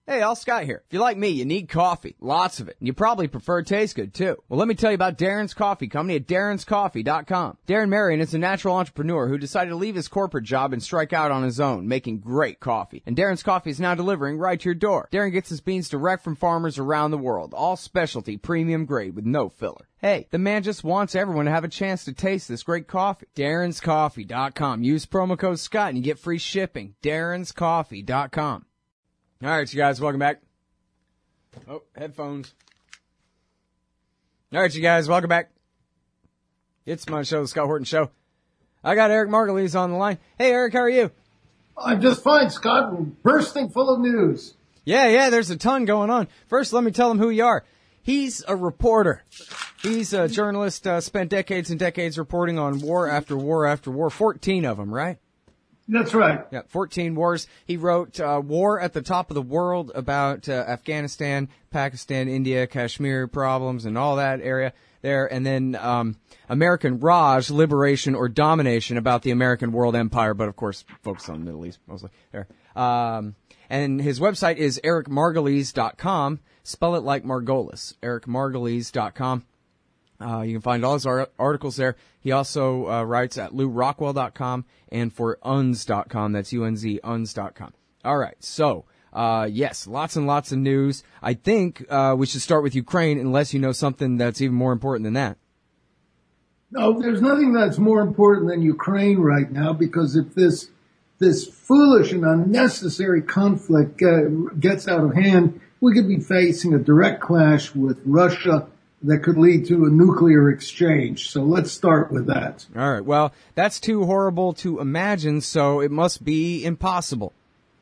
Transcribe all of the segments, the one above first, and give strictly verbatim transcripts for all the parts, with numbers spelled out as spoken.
Hey, Al Scott here. If you're like me, you need coffee. Lots of it. And you probably prefer it tastes good, too. Well, let me tell you about Darren's Coffee Company at darrens coffee dot com. Darren Marion is a natural entrepreneur who decided to leave his corporate job and strike out on his own, making great coffee. And Darren's Coffee is now delivering right to your door. Darren gets his beans direct from farmers around the world. All specialty, premium grade with no filler. Hey, the man just wants everyone to have a chance to taste this great coffee. darrens coffee dot com. Use promo code Scott and you get free shipping. darrens coffee dot com. All right, you guys, welcome back. Oh, headphones. All right, you guys, welcome back. It's my show, the Scott Horton Show. I got Eric Margulies on the line. Hey, Eric, how are you? I'm just fine, Scott. We're bursting full of news. Yeah, yeah, there's a ton going on. First, let me tell him who you are. He's a reporter. He's a journalist, uh, spent decades and decades reporting on war after war after war, fourteen of them, right? That's right. Yeah, fourteen wars. He wrote uh, War at the Top of the World about uh, Afghanistan, Pakistan, India, Kashmir problems and all that area there. And then um, American Raj, Liberation or Domination, about the American world empire, but of course focused on the Middle East mostly there. Um, and his website is eric margulies dot com. Spell it like Margolis, eric margulies dot com. Uh, you can find all his art- articles there. He also uh, writes at lou rockwell dot com and for U N Z dot com. That's U N Z, U N Z dot com. All right. So, uh, yes, lots and lots of news. I think uh, we should start with Ukraine, unless you know something that's even more important than that. No, there's nothing that's more important than Ukraine right now, because if this this foolish and unnecessary conflict uh, gets out of hand, we could be facing a direct clash with Russia that could lead to a nuclear exchange. So let's start with that. All right. Well, that's too horrible to imagine, so it must be impossible.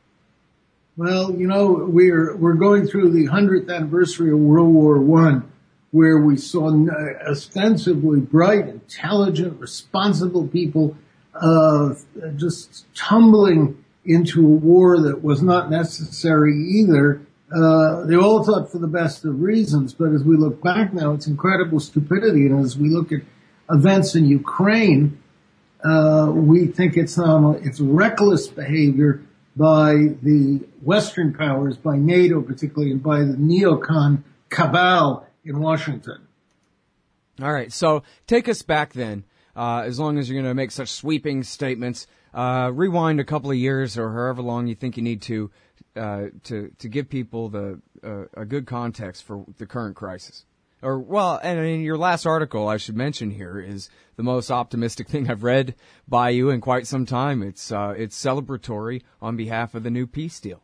Well, you know, we're we're going through the hundredth anniversary of World War One, where we saw ostensibly bright, intelligent, responsible people uh just tumbling into a war that was not necessary either. Uh, they all thought for the best of reasons, but as we look back now, it's incredible stupidity. And as we look at events in Ukraine, uh, we think it's not, it's reckless behavior by the Western powers, by NATO particularly, and by the neocon cabal in Washington. All right. So take us back then, uh, as long as you're going to make such sweeping statements. Uh, rewind a couple of years or however long you think you need to, uh, to, to give people the, uh, a good context for the current crisis. Or, well, and in your last article, I should mention here, is the most optimistic thing I've read by you in quite some time. It's, uh, it's celebratory on behalf of the new peace deal.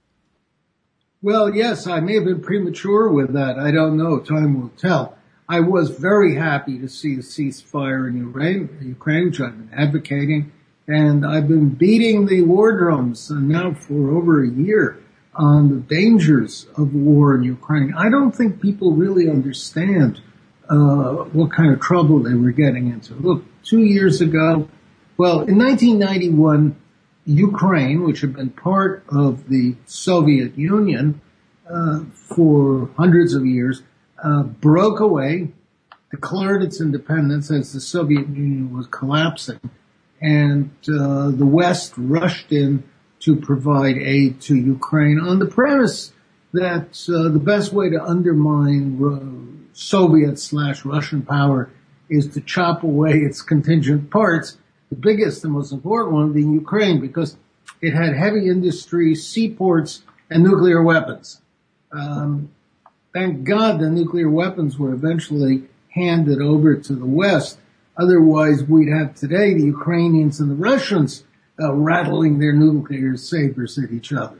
Well, yes, I may have been premature with that. I don't know. Time will tell. I was very happy to see a ceasefire in Ukraine, Ukraine, which I've been advocating. And I've been beating the war drums now for over a year on the dangers of war in Ukraine. I don't think people really understand uh what kind of trouble they were getting into. Look, two years ago, well, in nineteen ninety-one, Ukraine, which had been part of the Soviet Union uh for hundreds of years, uh broke away, declared its independence as the Soviet Union was collapsing. And uh the West rushed in to provide aid to Ukraine on the premise that uh, the best way to undermine uh, Soviet slash Russian power is to chop away its contingent parts, the biggest and most important one being Ukraine, because it had heavy industry, seaports, and nuclear weapons. Um, thank God the nuclear weapons were eventually handed over to the West. Otherwise, we'd have today the Ukrainians and the Russians uh, rattling their nuclear sabers at each other.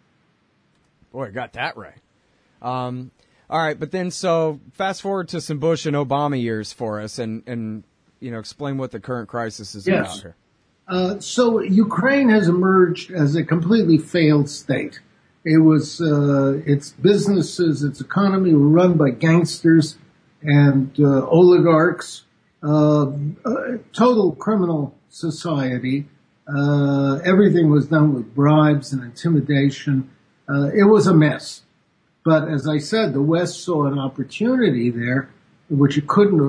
Boy, got that right. Um, all right, but then so fast forward to some Bush and Obama years for us, and and you know explain what the current crisis is yes. about here. Uh, so Ukraine has emerged as a completely failed state. It was uh, its businesses, its economy were run by gangsters and uh, oligarchs. Uh, uh, total criminal society. Uh, everything was done with bribes and intimidation. Uh, it was a mess. But as I said, the West saw an opportunity there, which it couldn't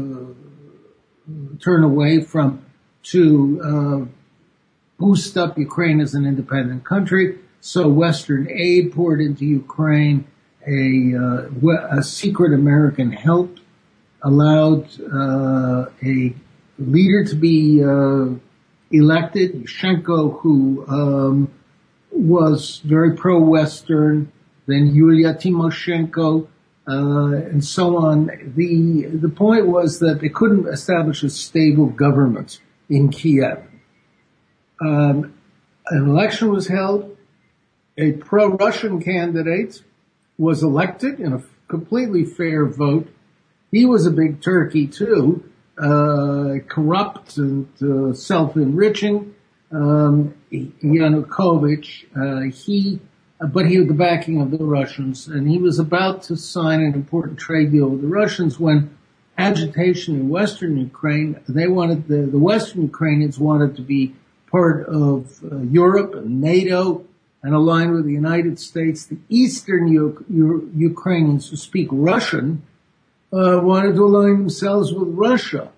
uh, turn away from, to uh, boost up Ukraine as an independent country. So Western aid poured into Ukraine. A, uh, a secret American help allowed uh, a leader to be uh, elected, Yushchenko, who um, was very pro-Western, then Yulia Tymoshenko, uh, and so on. The the point was that they couldn't establish a stable government in Kiev. Um, an election was held. A pro-Russian candidate was elected in a completely fair vote. He was a big turkey too, uh, corrupt and uh, self-enriching. Um, Yanukovych, uh, he, uh, but he had the backing of the Russians, and he was about to sign an important trade deal with the Russians when agitation in Western Ukraine, they wanted, the, the Western Ukrainians wanted to be part of uh, Europe and NATO, and aligned with the United States. The Eastern U- U- Ukrainians who speak Russian uh, wanted to align themselves with Russia.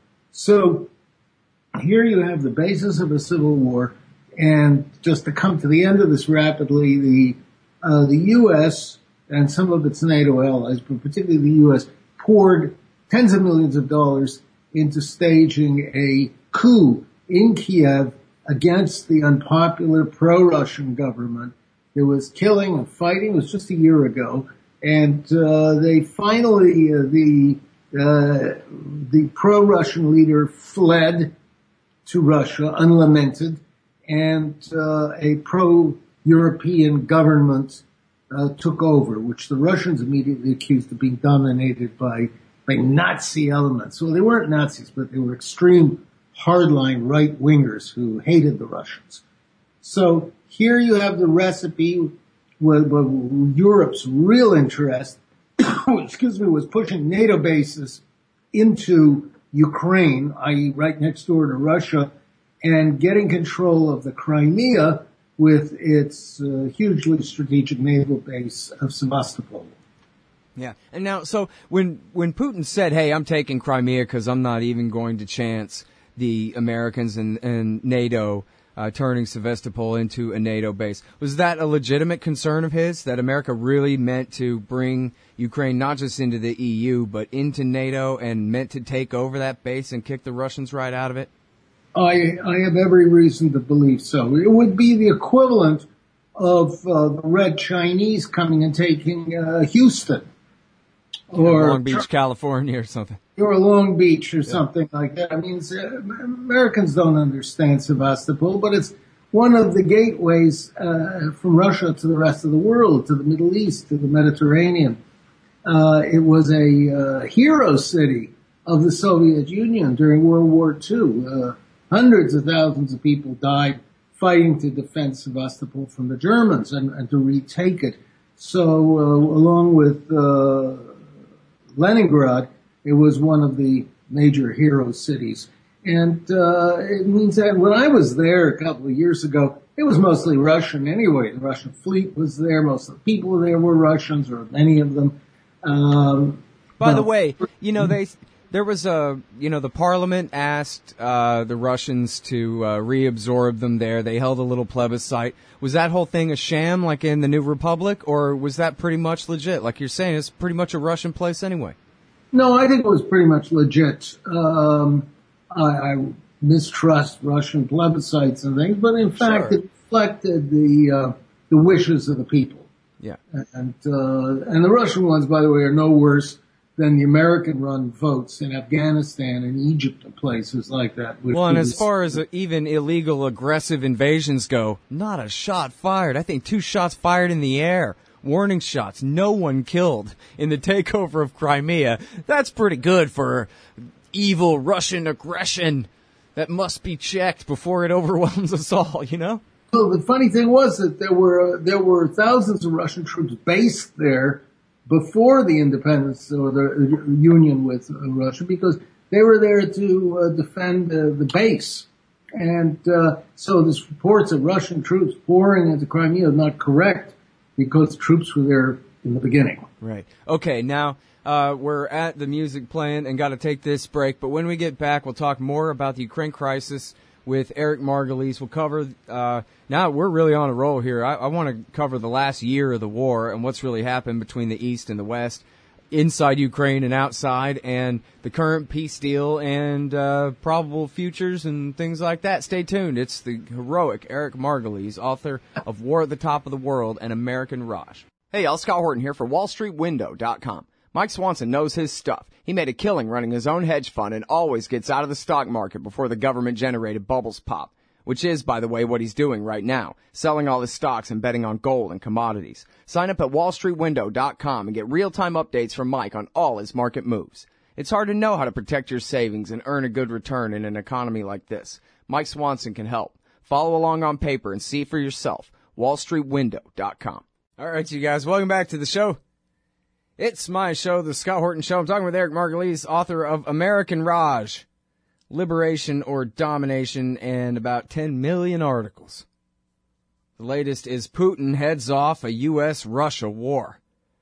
So here you have the basis of a civil war, and just to come to the end of this rapidly, the uh, the U S and some of its NATO allies, but particularly the U S, poured tens of millions of dollars into staging a coup in Kiev against the unpopular pro-Russian government. There was killing and fighting. It was just a year ago. And uh, they finally, uh, the uh, the pro-Russian leader fled to Russia unlamented, and uh, a pro-European government uh, took over, which the Russians immediately accused of being dominated by, by Nazi elements. Well, they weren't Nazis, but they were extreme hardline right-wingers who hated the Russians. So here you have the recipe where, where Europe's real interest, excuse me, was pushing NATO bases into Ukraine, that is right next door to Russia, and getting control of the Crimea with its uh, hugely strategic naval base of Sevastopol. Yeah. And now, so when, when Putin said, hey, I'm taking Crimea because I'm not even going to chance the Americans and, and NATO uh, turning Sevastopol into a NATO base. Was that a legitimate concern of his, that America really meant to bring Ukraine not just into the E U, but into NATO and meant to take over that base and kick the Russians right out of it? I, I have every reason to believe so. It would be the equivalent of uh, the Red Chinese coming and taking uh, Houston. Or Long Beach, California or something. Or Long Beach or something yeah. like that. I mean, uh, Americans don't understand Sevastopol, but it's one of the gateways uh, from Russia to the rest of the world, to the Middle East, to the Mediterranean. Uh, it was a uh, hero city of the Soviet Union during World War Two. Uh, hundreds of thousands of people died fighting to defend Sevastopol from the Germans and, and to retake it. So, uh, along with uh, Leningrad, it was one of the major hero cities. And uh it means that when I was there a couple of years ago, it was mostly Russian anyway. The Russian fleet was there. Most of the people there were Russians, or many of them. Um, By the way, you know, they there was a, you know, the parliament asked uh the Russians to uh reabsorb them there. They held a little plebiscite. Was that whole thing a sham, like in the New Republic, or was that pretty much legit? Like you're saying, it's pretty much a Russian place anyway. No, I think it was pretty much legit. Um, I, I mistrust Russian plebiscites and things, but in fact, sure. It reflected the uh, the wishes of the people. Yeah, and uh, and the Russian ones, by the way, are no worse than the American-run votes in Afghanistan and Egypt and places like that. Well, and as far as uh, even illegal aggressive invasions go, not a shot fired. I think two shots fired in the air. Warning shots. No one killed in the takeover of Crimea. That's pretty good for evil Russian aggression that must be checked before it overwhelms us all, you know? Well, the funny thing was that there were, uh, there were thousands of Russian troops based there before the independence or the uh, union with uh, Russia, because they were there to uh, defend uh, the base. And uh, so this reports of Russian troops pouring into Crimea is not correct, because troops were there in the beginning. Right. Okay, now uh we're at the music playing and got to take this break, but when we get back, we'll talk more about the Ukraine crisis with Eric Margolis. We'll cover, uh, now we're really on a roll here. I, I want to cover the last year of the war and what's really happened between the East and the West, inside Ukraine and outside, and the current peace deal and uh, probable futures and things like that. Stay tuned. It's the heroic Eric Margolis, author of War at the Top of the World and American Raj. Hey, y'all, Scott Horton here for Wall Street Window dot com. Mike Swanson knows his stuff. He made a killing running his own hedge fund and always gets out of the stock market before the government-generated bubbles pop, which is, by the way, what he's doing right now, selling all his stocks and betting on gold and commodities. Sign up at Wall Street Window dot com and get real-time updates from Mike on all his market moves. It's hard to know how to protect your savings and earn a good return in an economy like this. Mike Swanson can help. Follow along on paper and see for yourself. Wall Street Window dot com. All right, you guys, welcome back to the show. It's my show, The Scott Horton Show. I'm talking with Eric Margolis, author of American Raj, Liberation or Domination, and about ten million articles. The latest is Putin heads off a U S Russia war.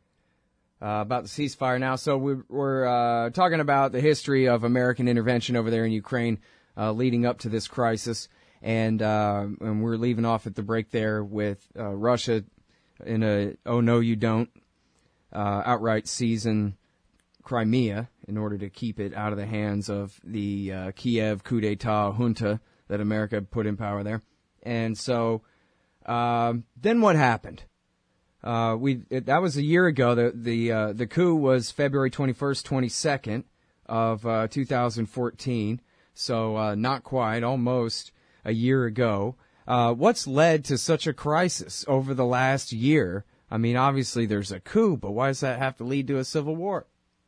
Uh, about the ceasefire now. So we, we're uh, talking about the history of American intervention over there in Ukraine uh, leading up to this crisis. And, uh, and we're leaving off at the break there with uh, Russia in a, oh no you don't, Uh, outright season Crimea in order to keep it out of the hands of the uh, Kiev coup d'etat junta that America put in power there. And so uh, then what happened? Uh, we it, that was a year ago. The the uh, the coup was February twenty-first, twenty-second of uh, two thousand fourteen. So uh, not quite, almost a year ago. Uh, what's led to such a crisis over the last year? I mean, obviously there's a coup, but why does that have to lead to a civil war?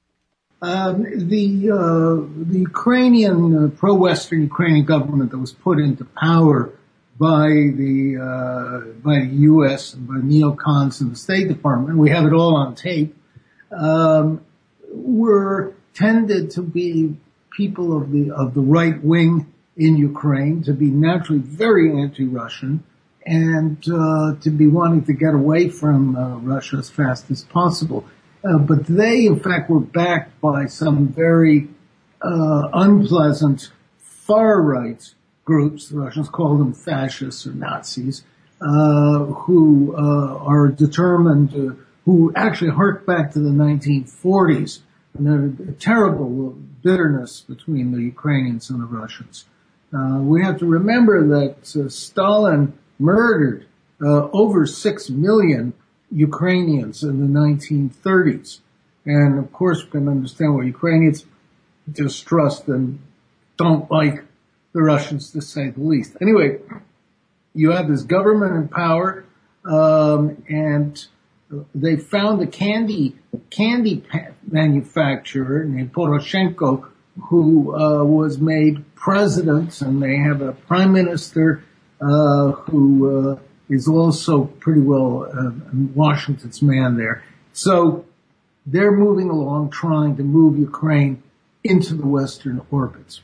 Um, the uh, the Ukrainian uh, pro-Western Ukrainian government that was put into power by the uh, by the U S and by neocons in the State Department, we have it all on tape, um, were tended to be people of the of the right wing in Ukraine, to be naturally very anti-Russian, and uh, to be wanting to get away from uh, Russia as fast as possible. Uh, but they, in fact, were backed by some very uh, unpleasant far-right groups. The Russians call them fascists or Nazis, uh, who uh, are determined, uh, who actually hark back to the nineteen forties, and there's a terrible bitterness between the Ukrainians and the Russians. Uh, we have to remember that uh, Stalin murdered uh, over six million Ukrainians in the nineteen thirties. And of course we can understand why Ukrainians distrust and don't like the Russians, to say the least. Anyway, you have this government in power, um, and they found a candy, candy manufacturer named Poroshenko, who uh, was made president, and they have a prime minister uh, who uh, is also pretty well uh, Washington's man there. So they're moving along, trying to move Ukraine into the Western orbits.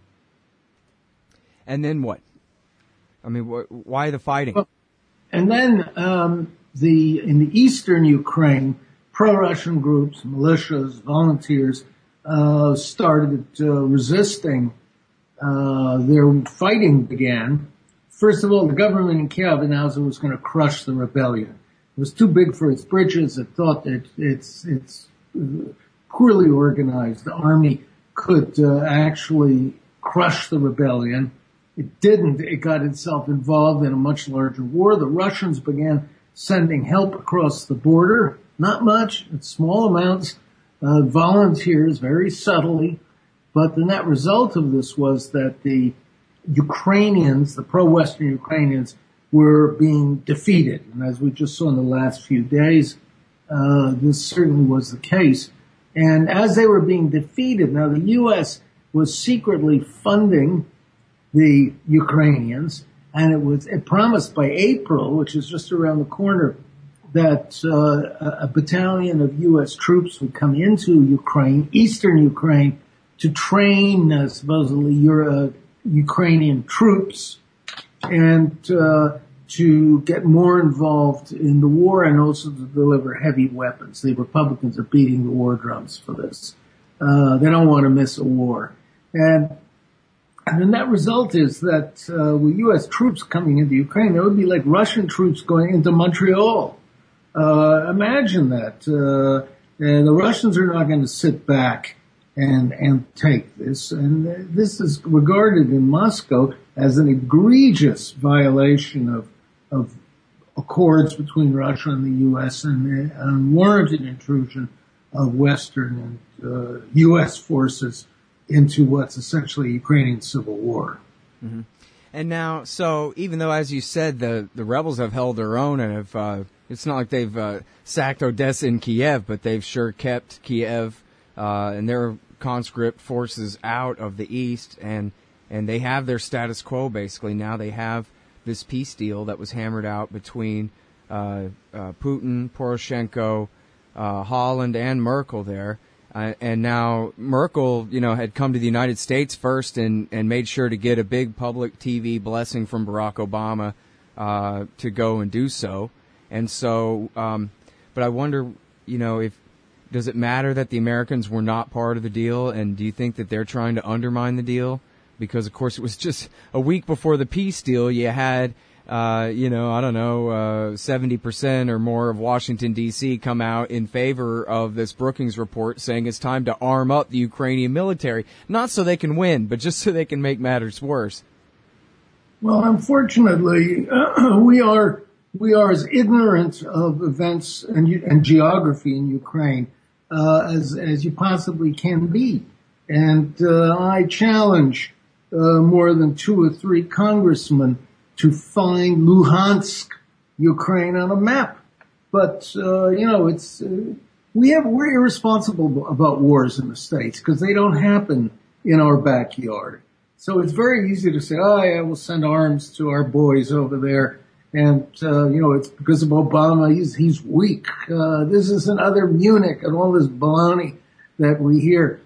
And then what? I mean, wh- why the fighting? Well, and then um, the in the eastern Ukraine, pro-Russian groups, militias, volunteers, uh, started uh, resisting. Uh, their fighting began. First of all, the government in Kiev announced it was going to crush the rebellion. It was too big for its britches. It thought that its its poorly organized army could uh, actually crush the rebellion. It didn't. It got itself involved in a much larger war. The Russians began sending help across the border. Not much, in small amounts, uh, volunteers, very subtly. But the net result of this was that the Ukrainians, the pro-Western Ukrainians, were being defeated. And as we just saw in the last few days, uh, this certainly was the case. And as they were being defeated, now the U S was secretly funding the Ukrainians, and it was it promised by April, which is just around the corner, that uh, a battalion of U S troops would come into Ukraine, eastern Ukraine, to train uh, supposedly Euro- Ukrainian troops and uh, to get more involved in the war and also to deliver heavy weapons. The Republicans are beating the war drums for this. Uh, they don't want to miss a war. And And the net result is that uh, with U S troops coming into Ukraine, it would be like Russian troops going into Montreal. Uh, imagine that. Uh, and the Russians are not going to sit back and and take this. And this is regarded in Moscow as an egregious violation of of accords between Russia and the U S and the unwarranted intrusion of Western and uh, U S forces into what's essentially a Ukrainian civil war. Mm-hmm. And now, so even though, as you said, the, the rebels have held their own and have, uh, it's not like they've uh, sacked Odessa and Kiev, but they've sure kept Kiev uh, and their conscript forces out of the east, and, and they have their status quo basically. Now they have this peace deal that was hammered out between uh, uh, Putin, Poroshenko, uh, Holland, and Merkel there. Uh, and now Merkel, you know, had come to the United States first and, and made sure to get a big public T V blessing from Barack Obama uh, to go and do so. And so, um, but I wonder, you know, if does it matter that the Americans were not part of the deal? And do you think that they're trying to undermine the deal? Because, of course, it was just a week before the peace deal. You had, uh, you know, I don't know, uh, seventy percent or more of Washington, D C come out in favor of this Brookings report saying it's time to arm up the Ukrainian military. Not so they can win, but just so they can make matters worse. Well, unfortunately, uh, we are we are as ignorant of events and, and geography in Ukraine uh, as, as you possibly can be. And uh, I challenge uh, more than two or three congressmen to find Luhansk, Ukraine on a map. But, uh, you know, it's, uh, we have, we're irresponsible about wars in the States because they don't happen in our backyard. So it's very easy to say, oh yeah, we'll send arms to our boys over there. And, uh, you know, it's because of Obama. He's, he's weak. Uh, this is another Munich and all this baloney that we hear.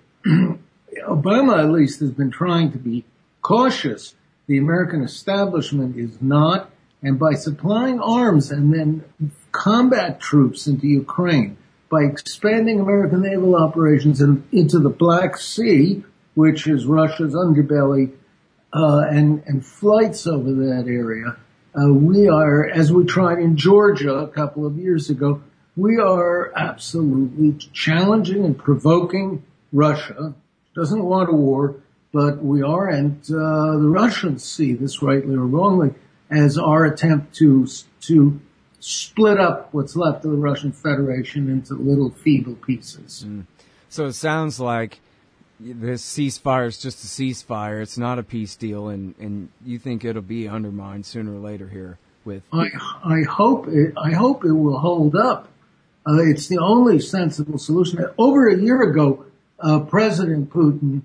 Obama, at least, has been trying to be cautious. The American establishment is not. And by supplying arms and then combat troops into Ukraine, by expanding American naval operations in, into the Black Sea, which is Russia's underbelly, uh, and, and flights over that area, uh, we are, as we tried in Georgia a couple of years ago, we are absolutely challenging and provoking Russia. Doesn't want a war, but we are, and uh, the Russians see this, rightly or wrongly, as our attempt to to split up what's left of the Russian Federation into little feeble pieces. Mm. So it sounds like this ceasefire is just a ceasefire. It's not a peace deal, and, and you think it'll be undermined sooner or later here with. I I hope it, I hope it will hold up. Uh, it's the only sensible solution. Over a year ago, uh, President Putin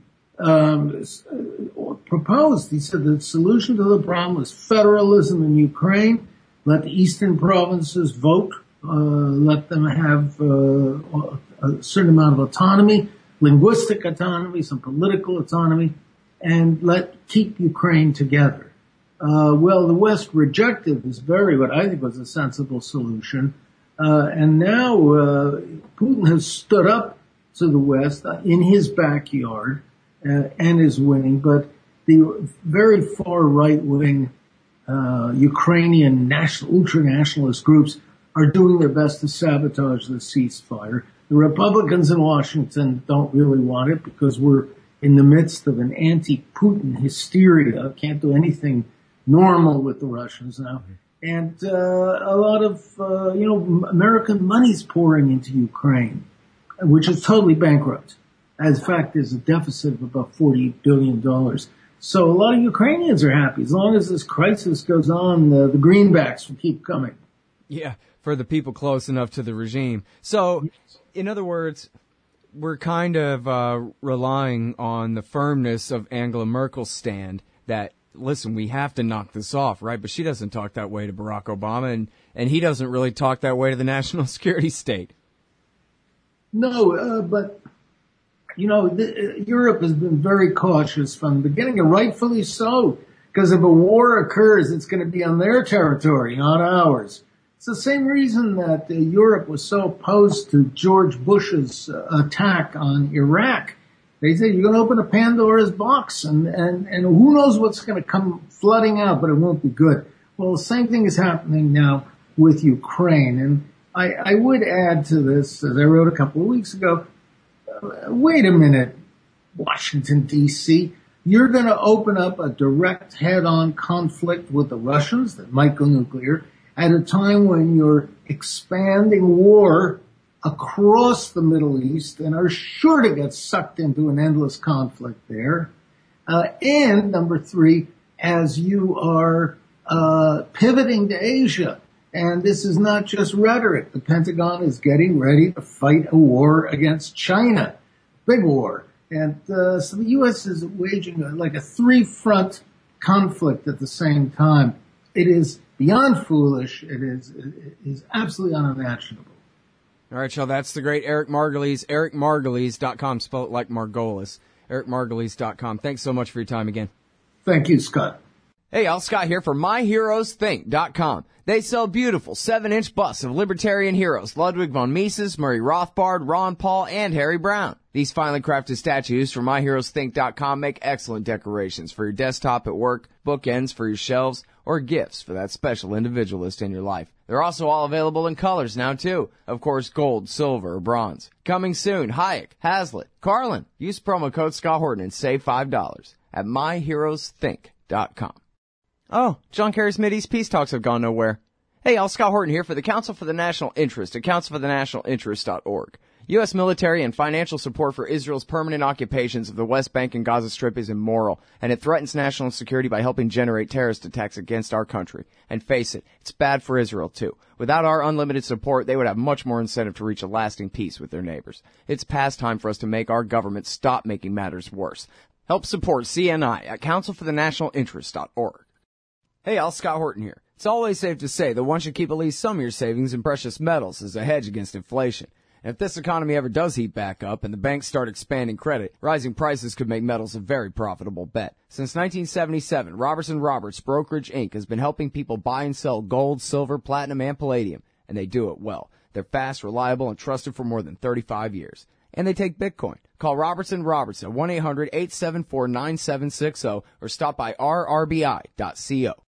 um, proposed. He said the solution to the problem was federalism in Ukraine. Let the eastern provinces vote. Uh, let them have uh, a certain amount of autonomy, linguistic autonomy, some political autonomy, and let keep Ukraine together. Uh, well, the West rejected this very, what I think was a sensible solution. Uh, and now uh, Putin has stood up to the West uh, in his backyard uh, and is winning, but the very far right-wing uh, Ukrainian national, ultra-nationalist groups are doing their best to sabotage the ceasefire. The Republicans in Washington don't really want it because we're in the midst of an anti-Putin hysteria. Can't do anything normal with the Russians now. And uh, a lot of, uh, you know, American money's pouring into Ukraine, which is totally bankrupt. As a fact, there's a deficit of about forty billion dollars. So a lot of Ukrainians are happy. As long as this crisis goes on, the, the greenbacks will keep coming. Yeah, for the people close enough to the regime. So, in other words, we're kind of uh, relying on the firmness of Angela Merkel's stand that, listen, we have to knock this off, right? But she doesn't talk that way to Barack Obama, and, and he doesn't really talk that way to the national security state. No, uh, but, you know, the, uh, Europe has been very cautious from the beginning, and rightfully so, because if a war occurs, it's going to be on their territory, not ours. It's the same reason that uh, Europe was so opposed to George Bush's uh, attack on Iraq. They say you're going to open a Pandora's box, and, and, and who knows what's going to come flooding out, but it won't be good. Well, the same thing is happening now with Ukraine. And I, I would add to this, as I wrote a couple of weeks ago, uh, wait a minute, Washington, D C, you're going to open up a direct head-on conflict with the Russians that might go nuclear at a time when you're expanding war across the Middle East and are sure to get sucked into an endless conflict there. Uh, and number three, as you are uh pivoting to Asia. And this is not just rhetoric. The Pentagon is getting ready to fight a war against China. Big war. And uh, so the U S is waging a, like a three-front conflict at the same time. It is beyond foolish. It is, it is absolutely unimaginable. All right, y'all, that's the great Eric Margolis, eric margolis dot com, spelled like Margolis, eric margolis dot com. Thanks so much for your time again. Thank you, Scott. Hey, y'all, Scott here for my heroes think dot com. They sell beautiful seven-inch busts of libertarian heroes Ludwig von Mises, Murray Rothbard, Ron Paul, and Harry Brown. These finely crafted statues from my heroes think dot com make excellent decorations for your desktop at work, bookends for your shelves, or gifts for that special individualist in your life. They're also all available in colors now, too. Of course, gold, silver, or bronze. Coming soon, Hayek, Hazlitt, Carlin. Use promo code Scott Horton and save five dollars at my heroes think dot com. Oh, John Kerry's Mideast peace talks have gone nowhere. Hey, y'all, Scott Horton here for the Council for the National Interest at council for the national interest dot org. U S military and financial support for Israel's permanent occupations of the West Bank and Gaza Strip is immoral, and it threatens national security by helping generate terrorist attacks against our country. And face it, it's bad for Israel, too. Without our unlimited support, they would have much more incentive to reach a lasting peace with their neighbors. It's past time for us to make our government stop making matters worse. Help support C N I at council for the national interest dot org. Hey, y'all, Scott Horton here. It's always safe to say that one should keep at least some of your savings in precious metals as a hedge against inflation. And if this economy ever does heat back up and the banks start expanding credit, rising prices could make metals a very profitable bet. Since nineteen seventy-seven, Robertson Roberts Brokerage Incorporated has been helping people buy and sell gold, silver, platinum, and palladium, and they do it well. They're fast, reliable, and trusted for more than thirty-five years. And they take Bitcoin. Call Robertson Roberts at one eight hundred eight seven four nine seven six zero or stop by r r b i dot co.